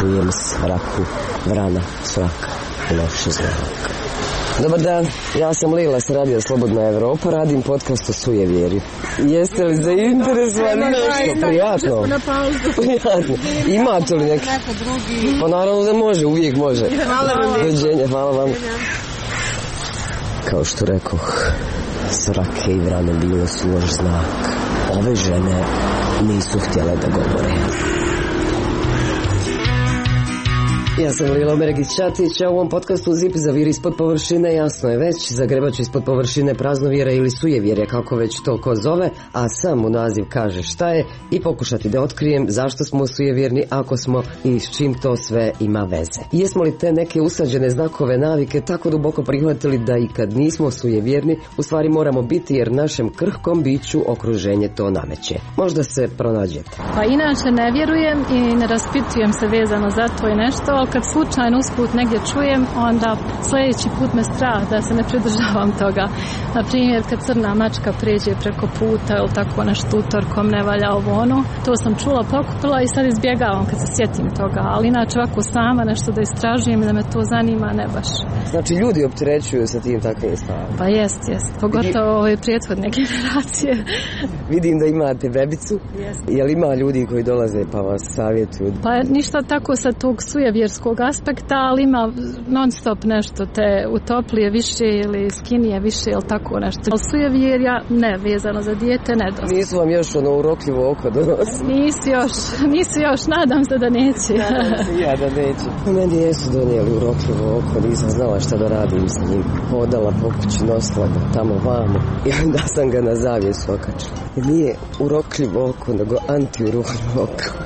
Williams, Raku, Vrana, Svaka, loše znak. Dobar dan, ja sam Lila s radija Slobodna Evropa, radim podcast o sujevjeri. Jeste li zainteresovani nešto? Prijatno. Prijatno. Imate li neki? Pa naravno da može, uvijek može. Dođenje, hvala vam. Kao što rekoh, Srake i Vrane bilo su loš znak. Ove žene nisu htjele da govore. Ja sam Lila Omeregić-Ćatić, a u ovom podcastu Zip zaviri ispod površine, jasno je već, zagrebač ispod površine praznovjera ili sujevjerja, kako već to ko zove, a sam u naziv kaže šta je i pokušati da otkrijem zašto smo sujevjerni, ako smo i s čim to sve ima veze. Jesmo li te neke usađene znakove navike tako duboko prihvatili da i kad nismo sujevjerni, u stvari moramo biti jer našem krhkom biću okruženje to nameće. Možda se pronađete. Pa inače ne vjerujem i ne raspitujem se vezano za to i nešto, kad slučajno usput negdje čujem, onda sljedeći put me strah da se ne pridržavam toga. Na primjer, kad crna mačka pređe preko puta ili tako nešto utorkom ne valja ovo ono, to sam čula, pokupila i sad izbjegavam kad se sjetim toga, ali inače ovako sama nešto da istražujem i da me to zanima, ne baš. Znači ljudi opterećuju sa tim takvim stvarima? Pa jest, pogotovo ove prethodne generacije. Vidim da imate bebicu. Je li ima ljudi koji dolaze pa vas savjetuju? Pa ništa tako sa tog sujevjerskog aspekta, ali ima non stop nešto te utoplije više ili skinije više ili tako nešto. Ali sujevjerja ne, vezano za dijete ne dosta. Nisu vam još ono urokljivo oko donosili? Nisu još, nadam se da neće. Nadam se ja da neće. Meni jesu donijeli urokljivo oko, nisam znala šta da radim s njim. Hodala po kući, nosila ga tamo vamo i onda sam ga na zavjesu okačila. Jer nije urokljivo oko, nego antiurokljivo oko.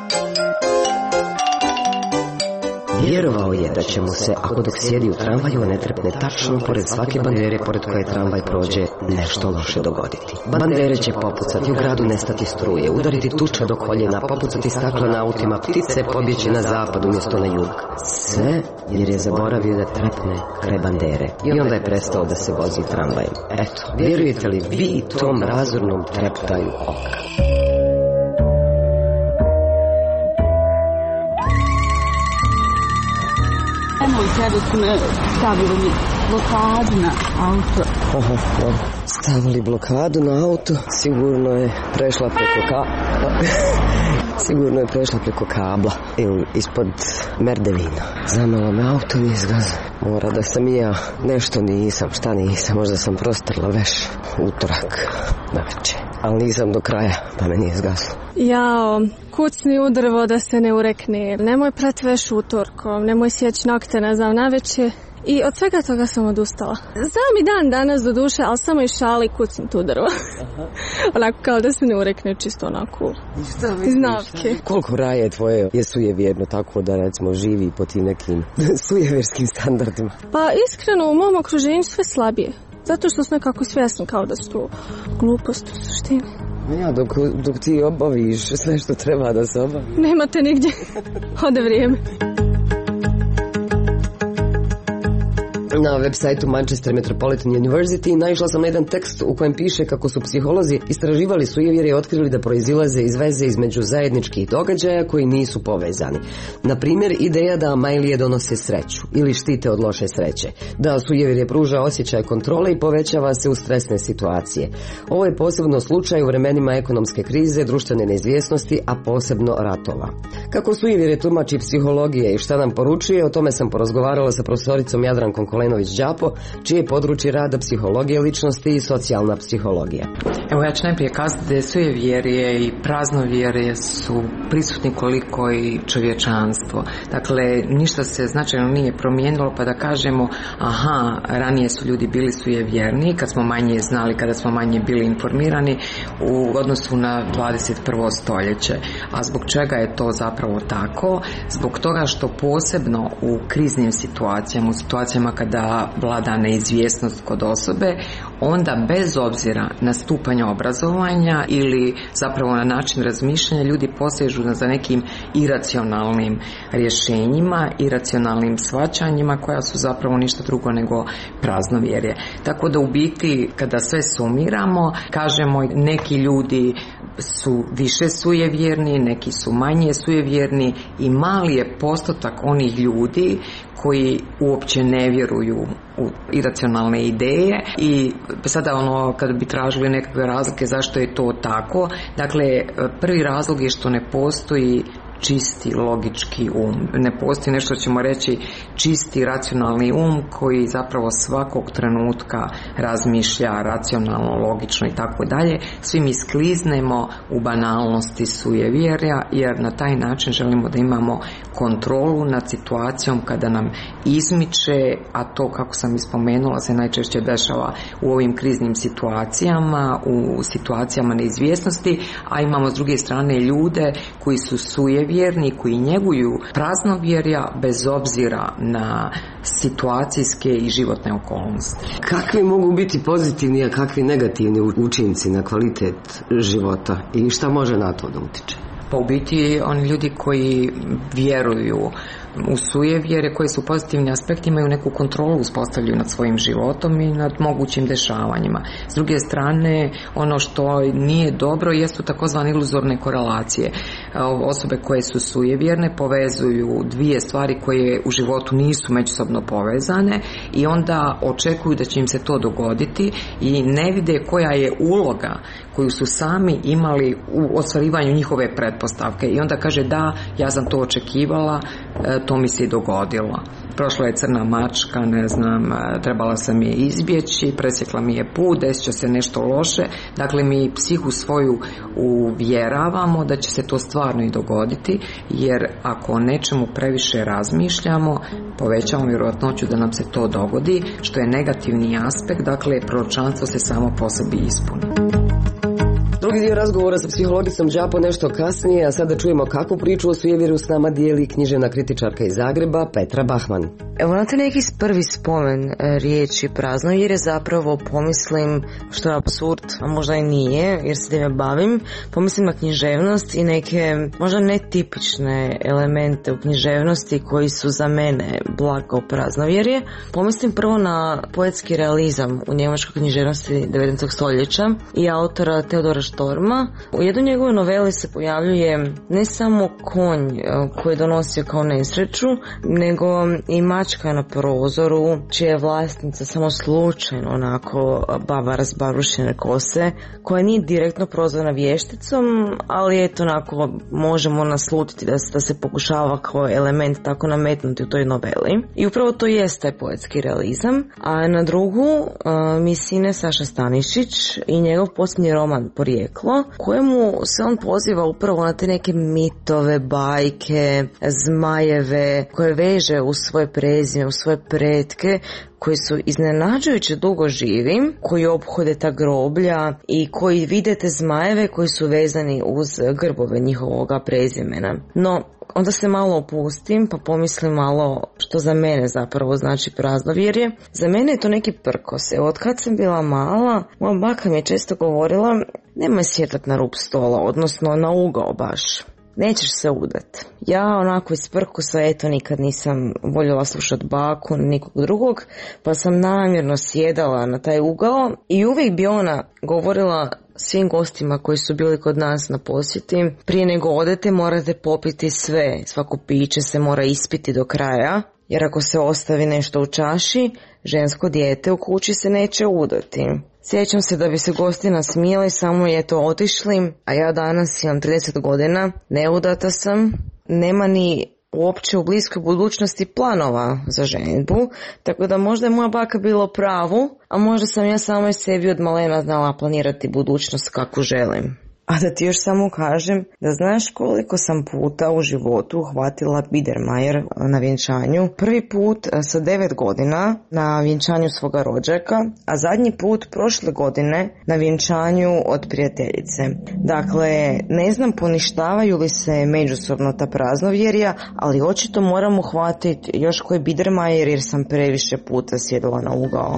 Vjerovao je da će mu se, ako dok sjedi u tramvaju ne trepne tačno pored svake bandere pored koje tramvaj prođe, nešto loše dogoditi. Bandere će popucati, u gradu nestati struje, udariti tuča do koljena, popucati stakla na autima, ptice pobjeći na zapad umjesto na jug. Sve jer je zaboravio da trepne kraj bandere i onda je prestao da se vozi tramvajem. Eto, vjerujete li vi tom razornom treptaju oka? Sada su me stavili blokadu na auto. Stavili blokadu na auto, sigurno je prešla preko kabla ili ispod merdevina. Zamalo me auto i izgaza. Mora da sam i ja nešto nisam, šta nisam, možda sam prostrla veš utorak na večer. Ali nisam do kraja, pa me nije zgaslo. Jao, kucni u drvo da se ne urekne, nemoj prati veš utorkom, nemoj sjeći nokte, ne znam, na večer. I od svega toga sam odustala. Znam i dan danas do duše, ali samo i šali kucni tu drvo. Onako kao da se ne urekne, čisto onako iz navke. Koliko raje tvoje je sujevjerno tako da recimo živi po tim nekim sujevjerskim standardima? Pa iskreno u mom okruženju sve slabije. Zato što sam nekako svjesna kao da su to gluposti u suštini. Ja, dok ti obaviš sve što treba da se obavi. Nemate nigdje. Ode vrijeme. Na web sajtu Manchester Metropolitan University naišla sam na jedan tekst u kojem piše kako su psiholozi istraživali sujevjerje i otkrili da proizilaze iz veze između zajedničkih događaja koji nisu povezani. Na primjer, ideja da majlije donose sreću ili štite od loše sreće, da sujevjerje pruža osjećaj kontrole i povećava se u stresne situacije. Ovo je posebno slučaj u vremenima ekonomske krize, društvene neizvjesnosti, a posebno ratova. Kako sujevjerje tumači psihologije i šta nam poručuje, o tome sam porazgovarala sa profesoricom Jadrankom Kolenović-Đapo, čije je područje rada psihologije ličnosti i socijalna psihologija. Evo ja ću najprije kazati da je sujevjerje i praznovjerje su prisutni koliko i čovječanstvo. Dakle, ništa se značajno nije promijenilo pa da kažemo aha, ranije su ljudi bili sujevjerni kad smo manje znali, kada smo manje bili informirani u odnosu na 21. stoljeće. A zbog čega je to zapravo tako? Zbog toga što posebno u kriznim situacijama, u situacijama kada vlada neizvjesnost kod osobe, onda bez obzira na stupanj obrazovanja ili zapravo na način razmišljanja ljudi posežu za nekim iracionalnim rješenjima, iracionalnim shvaćanjima koja su zapravo ništa drugo nego praznovjerje. Tako da u biti kada sve sumiramo, kažemo neki ljudi su više sujevjerni, neki su manje sujevjerni i mali je postotak onih ljudi koji uopće ne vjeruju u iracionalne ideje. I sada kad bi tražili nekakve razlike zašto je to tako, dakle prvi razlog je što ne postoji čisti logički um. Ne postoji nešto, ćemo reći, čisti racionalni um koji zapravo svakog trenutka razmišlja racionalno, logično i tako dalje. Svi mi skliznemo u banalnosti sujevjerja jer na taj način želimo da imamo kontrolu nad situacijom kada nam izmiče, a to, kako sam ispomenula, se najčešće dešava u ovim kriznim situacijama, u situacijama neizvjesnosti, a imamo s druge strane ljude koji su sujevjerni, koji njeguju praznovjerja bez obzira na situacijske i životne okolnosti. Kakvi mogu biti pozitivni, a kakvi negativni učinci na kvalitet života i šta može na to da utiče? Pa u biti oni ljudi koji vjeruju u sujevjere, koji su pozitivni aspekti, imaju neku kontrolu, uspostavljaju nad svojim životom i nad mogućim dešavanjima. S druge strane, ono što nije dobro jesu takozvane iluzorne korelacije. Osobe koje su sujevjerne povezuju dvije stvari koje u životu nisu međusobno povezane i onda očekuju da će im se to dogoditi i ne vide koja je uloga koju su sami imali u ostvarivanju njihove pretpostavke. I onda kaže da, ja sam to očekivala, to mi se i dogodilo. Prošla je crna mačka, ne znam, trebala sam je izbjeći, presjekla mi je put, desit će se nešto loše. Dakle, mi psihu svoju uvjeravamo da će se to stvarno i dogoditi, jer ako o nečemu previše razmišljamo, povećamo vjerojatnoću da nam se to dogodi, što je negativni aspekt, dakle, proročanstvo se samo po sebi ispuni. Drugi dio razgovora sa psihologicom Đapo nešto kasnije, a sada čujemo kakvu priču o sujevjeru s nama dijeli književna kritičarka iz Zagreba Petra Bahman. Evo, znate, neki prvi spomen riječi praznovjerje, zapravo pomislim, što je apsurd, a možda i nije, jer se time bavim, pomislim na književnost i neke možda netipične elemente u književnosti koji su za mene blago praznovjerje. Pomislim prvo na poetski realizam u njemačkoj književnosti 19. stoljeća i autora Teodora Storma. U jednoj njegovoj noveli se pojavljuje ne samo konj koji je donosio kao nesreću, nego i mačka na prozoru, čija je vlasnica samo slučajno onako baba razbarušene kose, koja nije direktno prozvana vješticom, ali eto onako možemo naslutiti da se pokušava kao element tako nametnuti u toj noveli. I upravo to jest taj poetski realizam. A na drugu mi sine Saša Stanišić i njegov posljednji roman Porijeklo, kojemu se on poziva upravo na te neke mitove, bajke, zmajeve, koje veže u svoje prezime, u svoje pretke, koji su iznenađujuće dugo živi, koji ophode ta groblja i koji vide te zmajeve koji su vezani uz grbove njihovoga prezimena. No, onda se malo opustim pa pomislim malo što za mene zapravo znači praznovjerje. Za mene je to neki prkos. Evo, od kad sam bila mala, moja baka mi je često govorila nemoj sjetat na rub stola, odnosno na ugao baš. Nećeš se udat. Ja onako iz prkosa, eto, nikad nisam voljela slušat baku, nikog drugog, pa sam namjerno sjedala na taj ugao i uvijek bi ona govorila svim gostima koji su bili kod nas na posjeti, prije nego odete morate popiti sve, svako piće se mora ispiti do kraja, jer ako se ostavi nešto u čaši, žensko dijete u kući se neće udati. Sjećam se da bi se gosti nasmijali, samo je to otišli, a ja danas imam 30 godina, neudata sam, nema ni uopće u bliskoj budućnosti planova za ženidbu, tako da možda je moja baka bila u pravu, a možda sam ja sama sebi od malena znala planirati budućnost kako želim. A da ti još samo kažem da znaš koliko sam puta u životu uhvatila Biedermeier na vjenčanju. Prvi put sa 9 godina na vjenčanju svoga rođaka, a zadnji put prošle godine na vjenčanju od prijateljice. Dakle, ne znam poništavaju li se međusobno ta praznovjerja, ali očito moram uhvatiti još koji Biedermeier jer sam previše puta sjedila na ugao.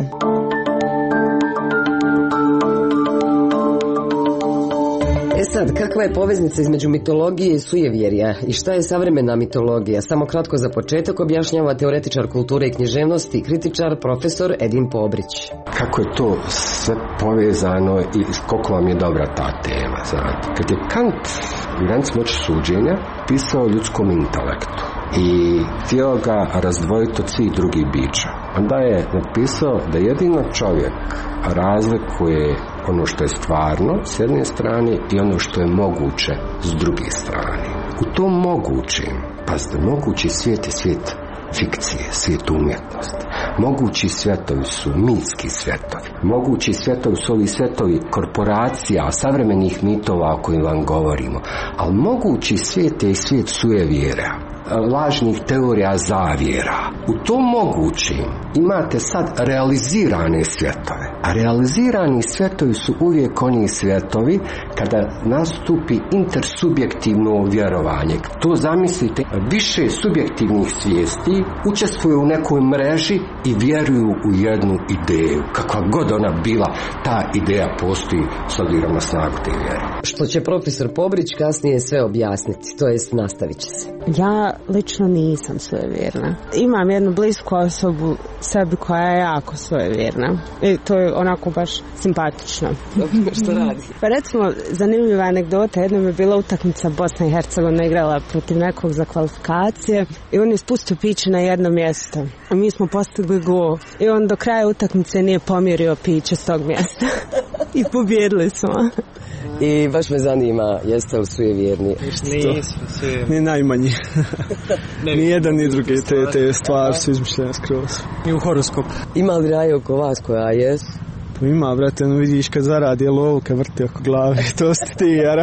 sad, kakva je poveznica između mitologije i sujevjerja i šta je savremena mitologija? Samo kratko za početak objašnjava teoretičar kulture i književnosti, kritičar, profesor Edin Pobrić. Kako je to sve povezano i koliko vam je dobra ta tema, znate? Kad je Kant u Granici moći suđenja pisao o ljudskom intelektu i htio ga razdvojiti od svih drugih bića, onda je napisao da jedino čovjek razlikuje ono što je stvarno s jedne strane i ono što je moguće s druge strane. U tom mogućem, pazite, mogući svijet je svijet fikcije, svijet umjetnosti. Mogući svjetovi su mitski svjetovi. Mogući svjetovi su ovi svjetovi korporacija, savremenih mitova o kojim vam govorimo. Ali mogući svijet je i svijet sujevjera, lažnih teorija zavjera. U tom mogućim imate sad realizirane svjetove. A realizirani svjetovi su uvijek oni svjetovi kada nastupi intersubjektivno vjerovanje. To zamislite, više subjektivnih svijesti učestvuju u nekoj mreži i vjeruju u jednu ideju. Kakva god ona bila, ta ideja postoji s obzirom na snagu te vjere. Što će profesor Pobrić kasnije sve objasniti, to jest nastavit će se. Ja lično nisam svojevjerna. Imam jednu blisku osobu sebi koja je jako svojevjerna. I to je onako baš simpatično. Što radi? Pa recimo, zanimljiva anegdota, jednom je bila utakmica Bosna i Hercegovina igrala protiv nekog za kvalifikacije i on je spustio piće na jedno mjesto. A mi smo postigli gol. I on do kraja utakmice nije pomjerio piće s tog mjesta. I pobjedili smo. I baš me zanima, jeste li sujevjerni? Nismo sujevjerni. Ni najmanji. Ni jedan ni drugi, te stvari su izmišljene skroz. I u horoskopu. Ima li raje oko vas koja jesu? Pa ima, brate, no vidiš kad zaradi lovu, kad vrti oko glave, to ste ti, jara.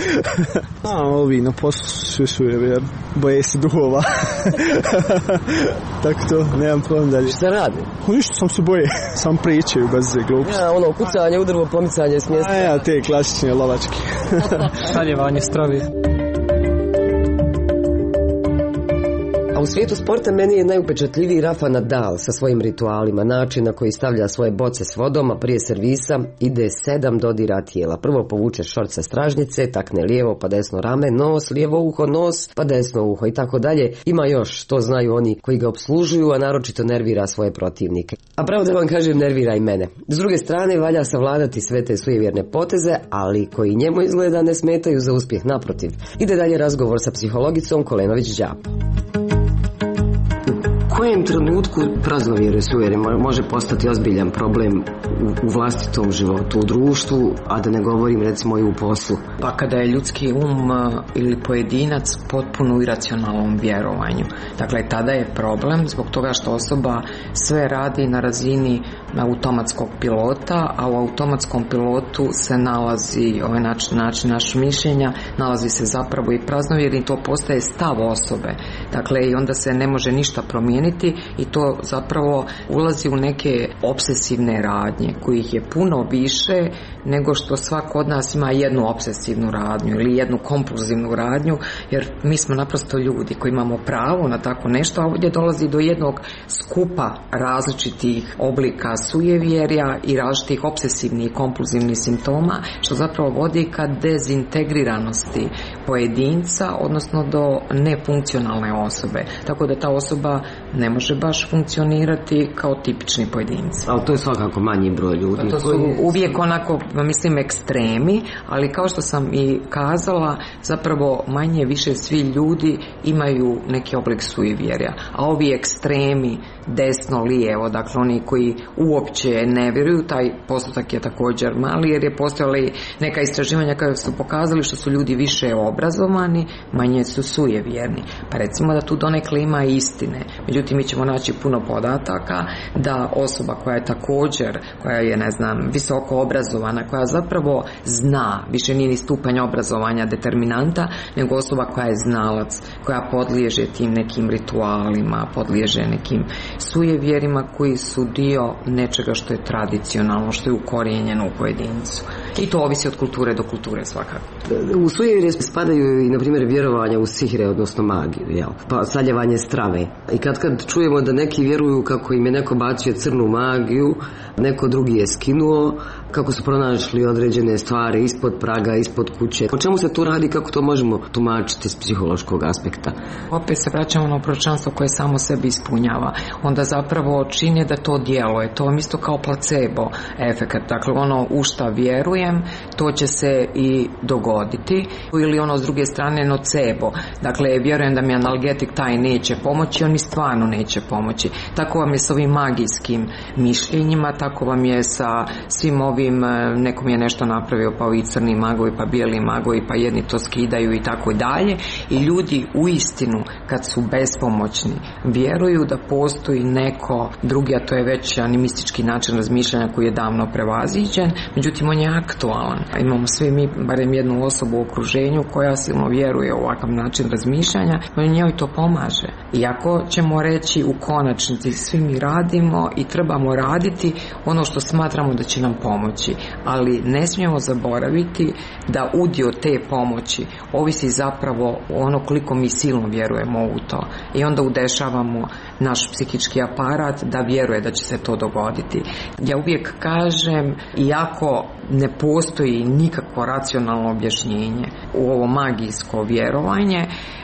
A ovi na poslu svi sujevjerni, boje se duhova. Tako to, nemam problem dalje. Šta radi? Ništa, sam se boje, sam pričaju bez gluposti. Ja, ono, kucanje, udrvo, pomicanje s mjesta. A ja, te klasične lovačke. Šaljevanje stravi. A u svijetu sporta meni je najupečatljiviji Rafa Nadal sa svojim ritualima, način na koji stavlja svoje boce s vodom, a prije servisa ide 7 dodira tijela. Prvo povuče šort sa stražnjice, takne lijevo pa desno rame, nos, lijevo uho, nos, pa desno uho i tako dalje. Ima još, to znaju oni koji ga obslužuju, a naročito nervira svoje protivnike. A pravo da vam kažem, nervira i mene. S druge strane, valja savladati sve te sujevjerne poteze, ali koji njemu izgleda ne smetaju za uspjeh, naprotiv. Ide dalje razgovor sa psihologicom Kolenović-Đapo. U kojem trenutku praznovjere sujevjerje može postati ozbiljan problem u vlastitom životu, u društvu, a da ne govorim recimo i u poslu? Pa kada je ljudski ili pojedinac potpuno u iracionalnom vjerovanju. Dakle, tada je problem zbog toga što osoba sve radi na razini automatskog pilota, a u automatskom pilotu se nalazi ovaj način našeg mišljenja, nalazi se zapravo i praznovjerje i to postaje stav osobe. Dakle, i onda se ne može ništa promijeniti i to zapravo ulazi u neke obsesivne radnje kojih je puno više nego što svako od nas ima jednu obsesivnu radnju ili jednu kompulzivnu radnju, jer mi smo naprosto ljudi koji imamo pravo na tako nešto, a ovdje dolazi do jednog skupa različitih oblika sujevjerja i različitih obsesivnih i kompulzivnih simptoma, što zapravo vodi ka dezintegriranosti pojedinca, odnosno do nefunkcionalne osobe. Tako da ta osoba ne može baš funkcionirati kao tipični pojedinci. Ali to je svakako manji broj ljudi. To su uvijek onako, mislim, ekstremi, ali kao što sam i kazala, zapravo manje više svi ljudi imaju neki oblik sujevjerja. A ovi ekstremi, desno, lijevo, dakle oni koji uopće ne vjeruju, taj postotak je također mali, jer je postojala neka istraživanja koja su pokazali što su ljudi više obrazovani, manje su sujevjerni. Pa recimo da tu donekle ima istine. Međutim, mi ćemo naći puno podataka da osoba koja je također, koja je, ne znam, visoko obrazovana, koja zapravo zna, više nije ni stupanj obrazovanja determinanta, nego osoba koja je znalac, koja podliježe tim nekim ritualima, podliježe nekim sujevjerima koji su dio nečega što je tradicionalno, što je ukorijenjeno u pojedincu. I to ovisi od kulture do kulture svakako. U sujevjerje spadaju i, na primjer, vjerovanja u sihre, odnosno magiju, jel? Pa saljevanje strave. I kad čujemo da neki vjeruju kako im je neko bacio crnu magiju, neko drugi je skinuo, kako su pronašli određene stvari ispod praga, ispod kuće. O čemu se tu radi, kako to možemo tumačiti s psihološkog aspekta? Opet se vraćamo na proročanstvo koje samo sebi ispunjava. Onda zapravo čini da to djeluje. To vam isto kao placebo efekat. Dakle, ono u šta vjerujem, to će se i dogoditi. Ili ono s druge strane nocebo. Dakle, vjerujem da mi analgetik taj neće pomoći, on mi stvarno neće pomoći. Tako vam je s ovim magijskim mišljenjima, tako vam je sa svim ovim, nekom je nešto napravio, pa ovi crni magovi, pa bijeli magovi, pa jedni to skidaju i tako dalje. I ljudi u istinu, kad su bespomoćni, vjeruju da postoji neko drugi, a to je već animistički način razmišljanja koji je davno prevaziđen, međutim on je aktualan. Imamo svi mi barem jednu osobu u okruženju koja silno vjeruje u ovakav način razmišljanja, no njoj to pomaže. Iako ćemo reći u konačnici svi mi radimo i trebamo raditi ono što smatramo da će nam pomoći, ali ne smijemo zaboraviti da udio te pomoći ovisi zapravo ono koliko mi silno vjerujemo u to. I onda udešavamo naš psihički aparat da vjeruje da će se to dogoditi. Ja uvijek kažem, iako ne postoji nikakvo racionalno objašnjenje u ovo magijsko vjerovanje,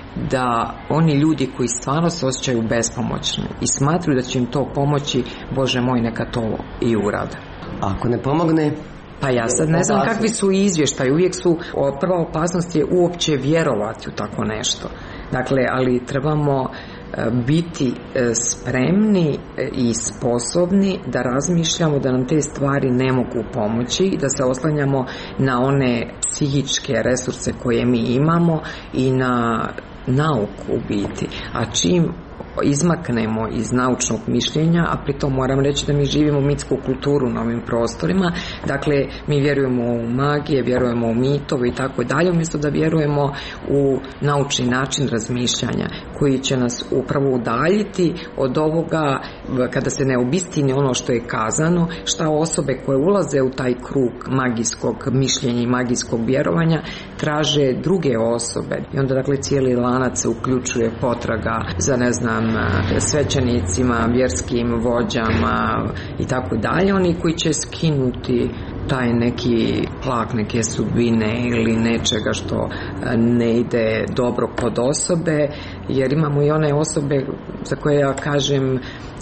da oni ljudi koji stvarno se osjećaju bespomoćni i smatruju da će im to pomoći, Bože moj, neka to i urade. Ako ne pomogne? Pa ja sad ne znam kakvi su izvještaji, uvijek su, prva opasnost je uopće vjerovati u tako nešto. Dakle, ali trebamo biti spremni i sposobni da razmišljamo da nam te stvari ne mogu pomoći i da se oslanjamo na one psihičke resurse koje mi imamo i na nauku u biti. A čim izmaknemo iz naučnog mišljenja, a pritom moram reći da mi živimo mitsku kulturu na ovim prostorima, dakle mi vjerujemo u magije, vjerujemo u mitove i tako dalje, umjesto da vjerujemo u naučni način razmišljanja koji će nas upravo udaljiti od ovoga kada se ne obistini ono što je kazano, šta osobe koje ulaze u taj krug magijskog mišljenja i magijskog vjerovanja traže druge osobe i onda dakle cijeli lanac se uključuje potraga za ne znam svećenicima, vjerskim vođama i tako dalje, oni koji će skinuti taj neki plak neke sudbine ili nečega što ne ide dobro kod osobe, jer imamo i one osobe za koje ja kažem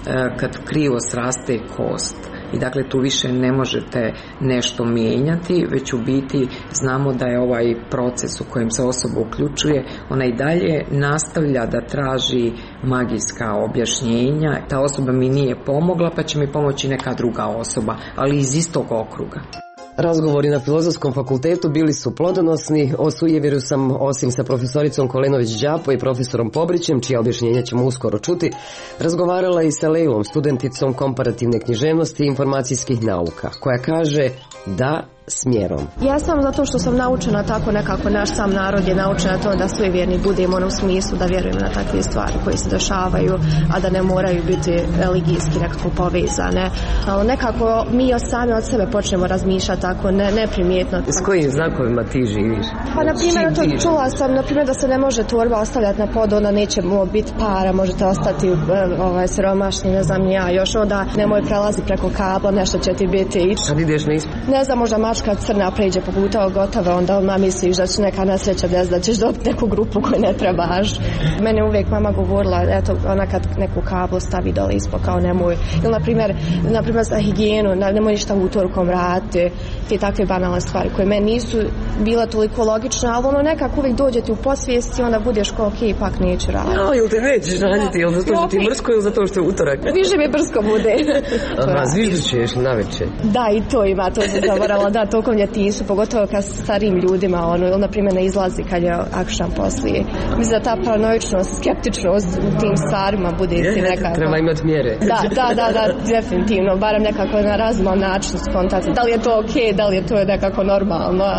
kad krivo sraste kost. I dakle tu više ne možete nešto mijenjati, već u biti znamo da je ovaj proces u kojem se osoba uključuje, ona i dalje nastavlja da traži magijska objašnjenja. Ta osoba mi nije pomogla, pa će mi pomoći neka druga osoba, ali iz istog okruga. Razgovori na Filozofskom fakultetu bili su plodonosni. O sujevjeru sam, osim sa profesoricom Kolenović-Đapo i profesorom Pobrićem, čija objašnjenja ćemo uskoro čuti, razgovarala i sa Lejlom, studenticom komparativne književnosti i informacijskih nauka, koja kaže da smjerom. Ja sam zato što sam naučena tako nekako, naš sam narod je naučen na to da sujevjerni budemo u smislu da vjerujemo na takve stvari koje se dešavaju, a da ne moraju biti religijski nekako povezane. Ali nekako mi sami od sebe počnemo razmišljati tako neprimjetno. S kojim znakovima ti živiš? Pa na primjer, čula sam na primjer da se ne može torba ostavljati na pod, onda neće biti para, možete ostati siromašni, ne znam ja, još onda nemoj prelazi preko kabla, nešto će ti biti. Kad ideš na ispit? Ne znam, možda mačka crna pređe po puta gotove, onda odmah misliš da će neka nesreća desiti, da ćeš dobiti neku grupu koju ne trebaš. Mene uvijek mama govorila, eto, ona kad neku kablu stavi dole ispod, kao nemoj. Ili na primjer za higijenu, nemoj ništa utorkom raditi, te takve banalne stvari koje meni nisu bila toliko logične, ali ono nekako uvijek dođe ti u posvijest i onda budeš kao ok, ipak neću raditi. No, ili te nećeš raditi, ili zato što ti je mrsko ili zato što je utorak? Više mi brsko bude. Aha, zviždućeš na večer. Da, i to ima, to sam zavorala, da, tokom djetinjstvu, pogotovo kad starijim ljudima, ili na primjer ne izlazi kad je akšam poslije. Mislim da ta paranoičnost, skeptičnost u tim stvarima bude si nekako. Treba imati mjere. Da, definitivno, barem nekako na razuman način skontati. Da li je to ok, da li je to nekako normalno, ali eto,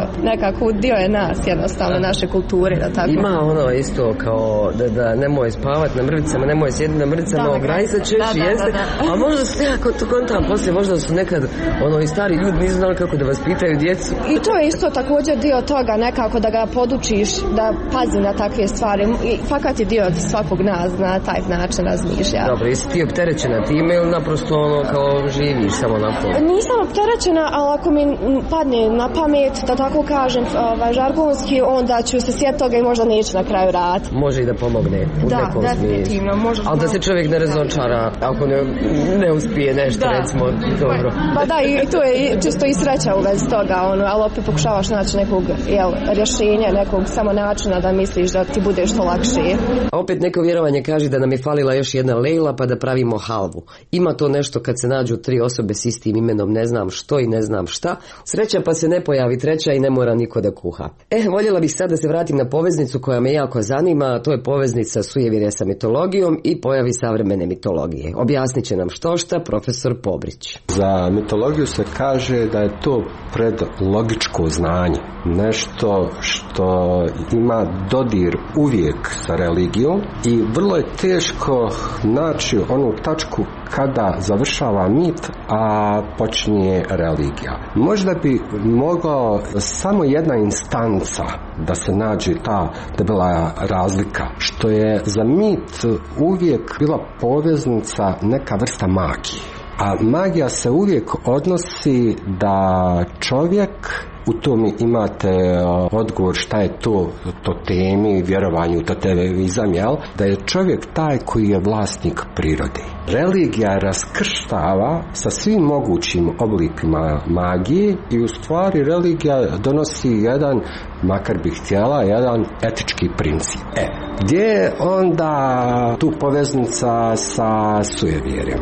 nekako dio je nas jednostavno, naše kulture, da tako. Ima ono isto kao da nemoj spavat na mrvicama, nemoj sjediti na mrvicama, ograj se češi, jeste, a možda se jako to kontam poslije, možda su nekad i stari ljudi nisu znali kako da vas pitaju djecu. I to je isto također dio toga, nekako da ga podučiš da pazi na takve stvari, i fakat je dio svakog nas na taj način razmišlja. Dobro, jesi ti opterećena time ili naprosto kao živiš samo na to? Nisam opterećena, ali ako mi padne na pamet, da tako kažem, žargonski, onda ću se sjetiti toga i možda neću na kraju raditi. Može i da pomogne u nekom definitivno. Ali da se čovjek ne razočara ako ne uspije nešto, recimo, dobro. Pa da, i tu je čisto i sreća u vezi toga, ali opet pokušavaš naći nekog rješenja, nekog samo načina da misliš da ti bude što lakše. Opet neko vjerovanje kaže da nam je falila još jedna Lejla pa da pravimo halvu. Ima to nešto kad se nađu 3 osobe s istim imenom, ne znam što i ne znam šta. Sreća pa se ne pojavi treća i ne mora niko da kuha. Voljela bih sad da se vratim na poveznicu koja me jako zanima, to je poveznica sujevjerja sa mitologijom i pojavi savremene mitologije. Objasnit će nam štošta profesor Pobrić. Za mitologiju se kaže da je to predlogičko znanje, nešto što ima dodir uvijek sa religijom i vrlo je teško naći onu tačku kada završava mit, a počinje religija. Možda bi mogao samo jedna instanca da se nađe ta debela razlika, što je za mit uvijek bila poveznica neka vrsta magije. A magija se uvijek odnosi da čovjek, u tom imate odgovor šta je to temi, vjerovanju, totemizam, jel? Da je čovjek taj koji je vlasnik prirode. Religija raskrštava sa svim mogućim oblikima magije i u stvari religija donosi jedan, makar bi htjela, jedan etički princip. Gdje je onda tu poveznica sa sujevjerjem?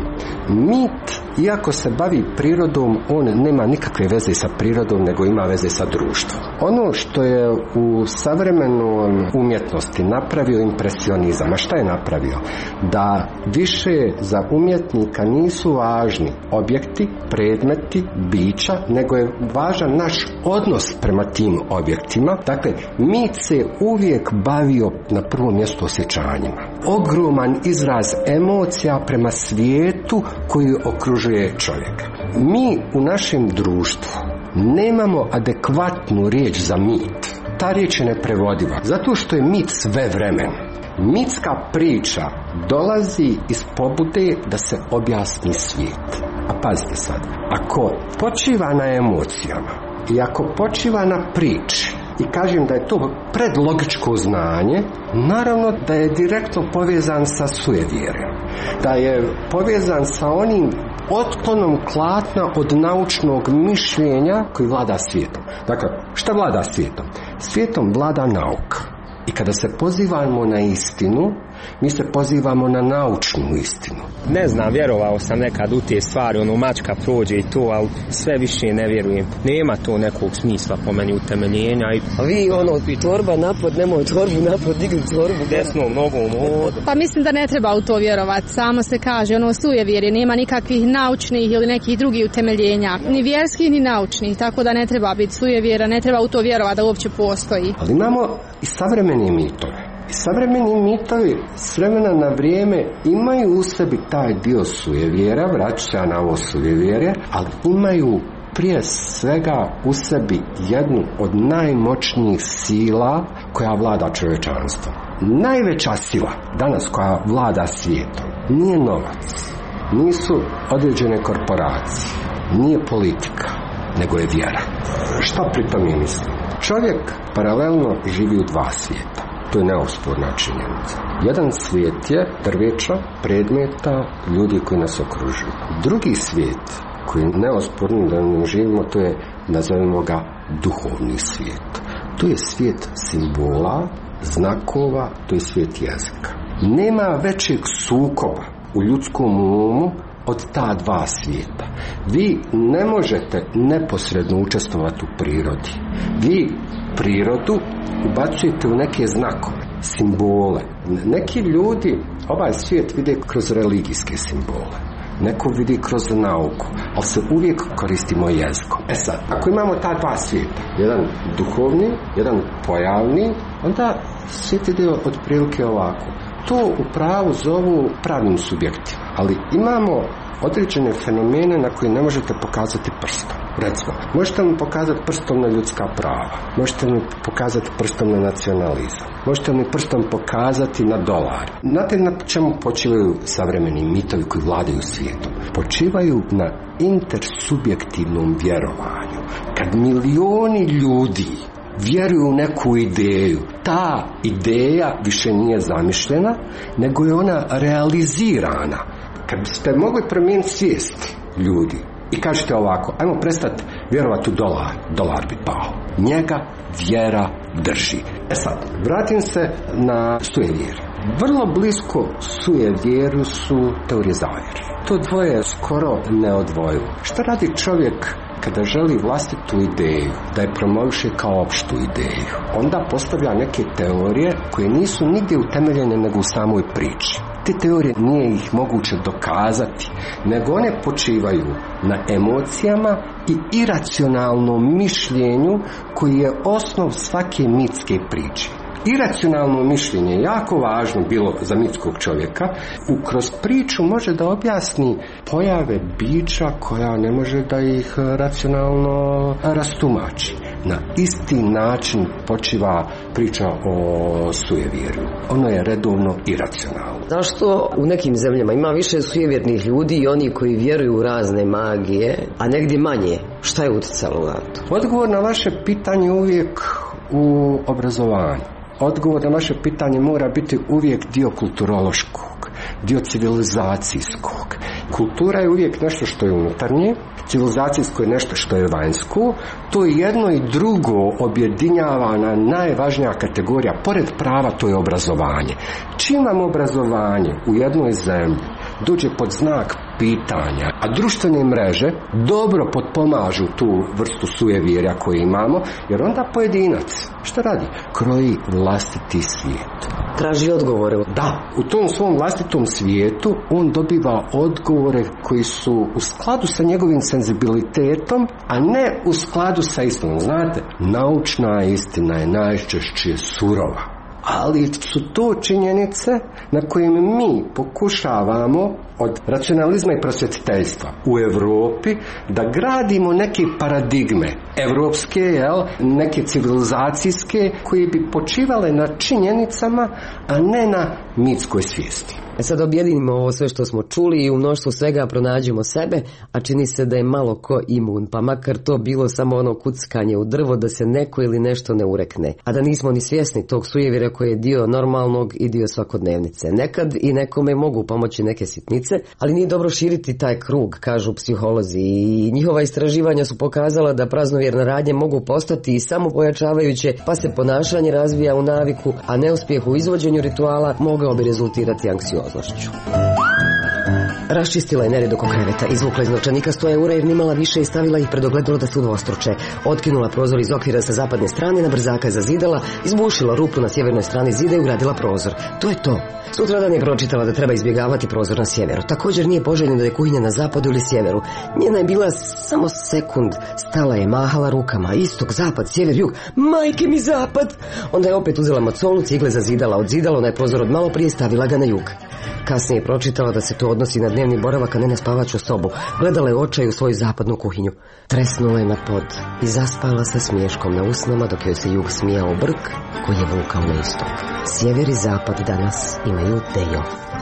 Mit, iako se bavi prirodom, on nema nikakve veze sa prirodom, nego ima veze sa društvom. Ono što je u savremenoj umjetnosti napravio impresionizam, a šta je napravio? Da više za umjetnika nisu važni objekti, predmeti, bića, nego je važan naš odnos prema tim objektima. Dakle, mit se uvijek bavio na prvom mjestu osjećanjima. Ogroman izraz emocija prema svijetu koji okružuje čovjeka. Mi u našem društvu nemamo adekvatnu riječ za mit. Ta riječ je neprevodiva, zato što je mit sve vremen. Mitska priča dolazi iz pobude da se objasni svijet. A pazite sad, ako počiva na emocijama i ako počiva na priči, i kažem da je to predlogičko znanje, naravno da je direktno povezan sa sujevjerjem, da je povezan sa onim otklonom klatna od naučnog mišljenja koji vlada svijetom. Dakle, šta vlada svijetom? Svijetom vlada nauka. I kada se pozivamo na istinu, mi se pozivamo na naučnu istinu. Ne znam, vjerovao sam nekad u te stvari, mačka prođe i to, ali sve više ne vjerujem. Nema to nekog smisla po meni utemeljenja. A vi torba napod, nemoj torbu napod, digli torbu. Desnom nogom od. Pa mislim da ne treba u to vjerovati. Samo se kaže, sujevjerje, nema nikakvih naučnih ili nekih drugih utemeljenja. Ni vjerskih, ni naučnih, tako da ne treba biti sujevjera, ne treba u to vjerovati da uopće postoji. Ali imamo i savremeni mitove. I savremeni mitovi s vremena na vrijeme imaju u sebi taj dio sujevjera, vraća na ovo sujevjerje, ali imaju prije svega u sebi jednu od najmoćnijih sila koja vlada čovječanstvom. Najveća sila danas koja vlada svijetom nije novac, nisu određene korporacije, nije politika, nego je vjera. Šta pri tome mislim? Čovjek paralelno živi u 2 svijeta. To je neosporna činjenica. Jedan svijet je drveća, predmeta, ljudi koji nas okružuju. Drugi svijet koji je neosporno da mi živimo, to je, nazovimo ga, duhovni svijet. To je svijet simbola, znakova, to je svijet jezika. Nema većeg sukoba u ljudskom umu od ta 2 svijeta. Vi ne možete neposredno učestvovati u prirodi. Vi prirodu ubacujete u neke znakove, simbole. Neki ljudi ovaj svijet vide kroz religijske simbole. neko vidi kroz nauku, ali se uvijek koristimo jezikom. Sad, ako imamo ta dva svijeta, jedan duhovni, jedan pojavni, onda svijet ide otprilike ovako. To u pravu zovu pravnim subjektima, ali imamo određene fenomene na koje ne možete pokazati prstom. Recimo, možete mi pokazati prstom na ljudska prava, možete mi pokazati prstom na nacionalizam, možete mi prstom pokazati na dolar. Znate na čemu počivaju savremeni mitovi koji vladaju svijetom? Počivaju na intersubjektivnom vjerovanju. Kad milioni ljudi vjeruju u neku ideju, ta ideja više nije zamišljena, nego je ona realizirana. Kad biste mogli promijeniti svijest ljudi i kažete ovako, ajmo prestati vjerovati u dolar bi pao. Njega vjera drži. Sad, vratim se na sujevjeru. Vrlo blisko sujevjeru su teorije zavjere. To dvoje je skoro neodvojivo. Šta radi čovjek kada želi vlastitu ideju, da je promoviše kao opštu ideju? Onda postavlja neke teorije koje nisu nigdje utemeljene nego u samoj priči. Te teorije nije ih moguće dokazati, nego one počivaju na emocijama i iracionalnom mišljenju koji je osnov svake mitske priče. Iracionalno mišljenje je jako važno bilo za mitskog čovjeka. Kroz priču može da objasni pojave bića koja ne može da ih racionalno rastumači. Na isti način počiva priča o sujevjeru. Ono je redovno iracionalno. Zašto u nekim zemljama ima više sujevjernih ljudi i oni koji vjeruju u razne magije, a negdje manje? Šta je utjecalo na to? Odgovor na vaše pitanje uvijek u obrazovanju. Odgovor na vaše pitanje mora biti uvijek dio kulturološkog, dio civilizacijskog. Kultura je uvijek nešto što je unutarnje, civilizacijsko je nešto što je vanjsko. To je jedno i drugo objedinjavana najvažnija kategorija, pored prava, to je obrazovanje. Čim vam obrazovanje u jednoj zemlji dođe pod znak pitanja, a društvene mreže dobro potpomažu tu vrstu sujevjerja koju imamo, jer onda pojedinac šta radi? Kroji vlastiti svijet. Traži odgovore. Da, u tom svom vlastitom svijetu on dobiva odgovore koji su u skladu sa njegovim senzibilitetom, a ne u skladu sa istinom. Znate, naučna istina je najčešće surova. Ali su to činjenice na kojim mi pokušavamo od racionalizma i prosvjetiteljstva u Europi da gradimo neke paradigme evropske, neke civilizacijske koje bi počivale na činjenicama, a ne na mitskoj svijesti. Sad objedinimo ovo sve što smo čuli i u mnoštvu svega pronađemo sebe, a čini se da je malo ko imun, pa makar to bilo samo ono kuckanje u drvo da se neko ili nešto ne urekne, a da nismo ni svjesni tog sujevjera koji je dio normalnog i dio svakodnevnice. Nekad i nekome mogu pomoći neke sitnice, ali nije dobro širiti taj krug, kažu psiholozi, i njihova istraživanja su pokazala da praznovjerne radnje mogu postati i samo pojačavajuće, pa se ponašanje razvija u naviku, a neuspjeh u izvođenju rituala mogao bi rezultirati anksioznošću. Raščistila je nered oko kreveta, izvukla iz novčanika 100 eura jer nimala više i stavila ih pred ogledalo da se udvostruče. Otkinula prozor iz okvira sa zapadne strane, na brzaka je zazidala, izbušila rupu na sjevernoj strani zida i ugradila prozor. To je to. Sutradan je pročitala da treba izbjegavati prozor na sjeveru. Također nije poželjno da je kuhinja na zapadu ili sjeveru. Njena je bila samo sekund. Stala je, mahala rukama. Istok, zapad, sjever, jug. Majke mi zapad! Onda je opet uzela macolu, cigle zazidala. Odzidala onaj prozor od malo prije, stavila ga na jug. Kasnije je pročitala da se to odnosi na dnevni boravak, a ne na spavaču sobu. Gledala je očaju u svoju zapadnu kuhinju. Tresnula je na pod i zaspala sa smiješkom na usnama dok joj se jug smijao brk koji je vukao na istok. Sjever i zapad danas imaju dejo.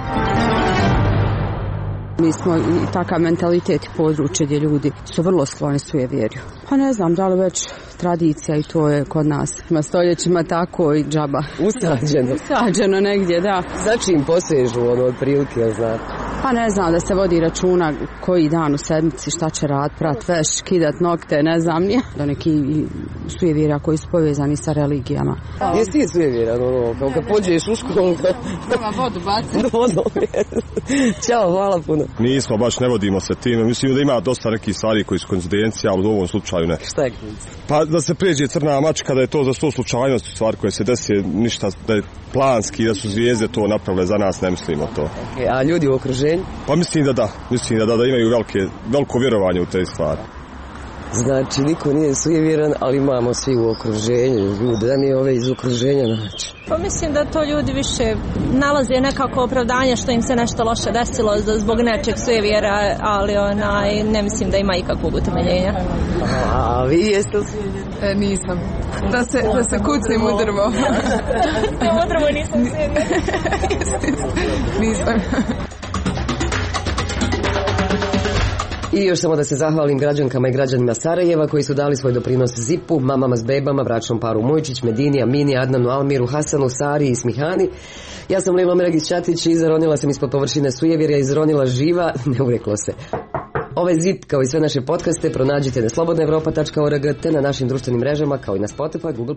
Mi smo i takav mentalitet i područje gdje ljudi su vrlo skloni sujevjerju. Pa ne znam da li već tradicija i to je kod nas. Ima stoljećima tako i džaba. Usađeno negdje, da. Znači im posežu otprilike, ja znam. Pa ne znam, da se vodi računa koji dan u sedmici, šta će rad, prat veš, kidat nokte, ne znam nije. Do neki sujevjera koji su povezani sa religijama. Jesi ti sujevjeran, kao kad pođeš u školu? Treba vodu baciti. Ćao, hvala puno. Nismo, baš ne vodimo se tim. Mislim da ima dosta nekih stvari koji su koincidencija, ali u ovom slučaju ne. Šta je koincidencija? Pa da se pređe crna mačka, da je to za 100 slučajnosti stvar koje se desi, ništa da je planski, da su zvijezde to napravile za nas, ne mislimo to. A ljudi u okruženju okruženju? Pa mislim da imaju veliko vjerovanje u te stvari. Znači, niko nije sujevjeran, ali imamo svi u okruženju ljude, da nije ove iz okruženja naći. Pa mislim da to ljudi više nalaze nekako opravdanje što im se nešto loše desilo zbog nečeg sujevjera, ali ne mislim da ima ikakvog utemeljenja. A vi jeste li sujevjeri? Nisam. Da se kucim u drvo. U drvo nisam sujevjera. Nisam. I još samo da se zahvalim građankama i građanima Sarajeva koji su dali svoj doprinos ZIP-u, mamama s bebama, bračnom paru Mojčić, Medini, Amini, Adnanu, Almiru, Hasanu, Sari i Smihani. Ja sam Lila Meragić-Ćatić i zaronila sam ispod površine sujevjerja, izronila živa, ne ureklo se. Ovaj ZIP kao i sve naše podcaste pronađite na slobodnaevropa.org te na našim društvenim mrežama kao i na Spotify, Google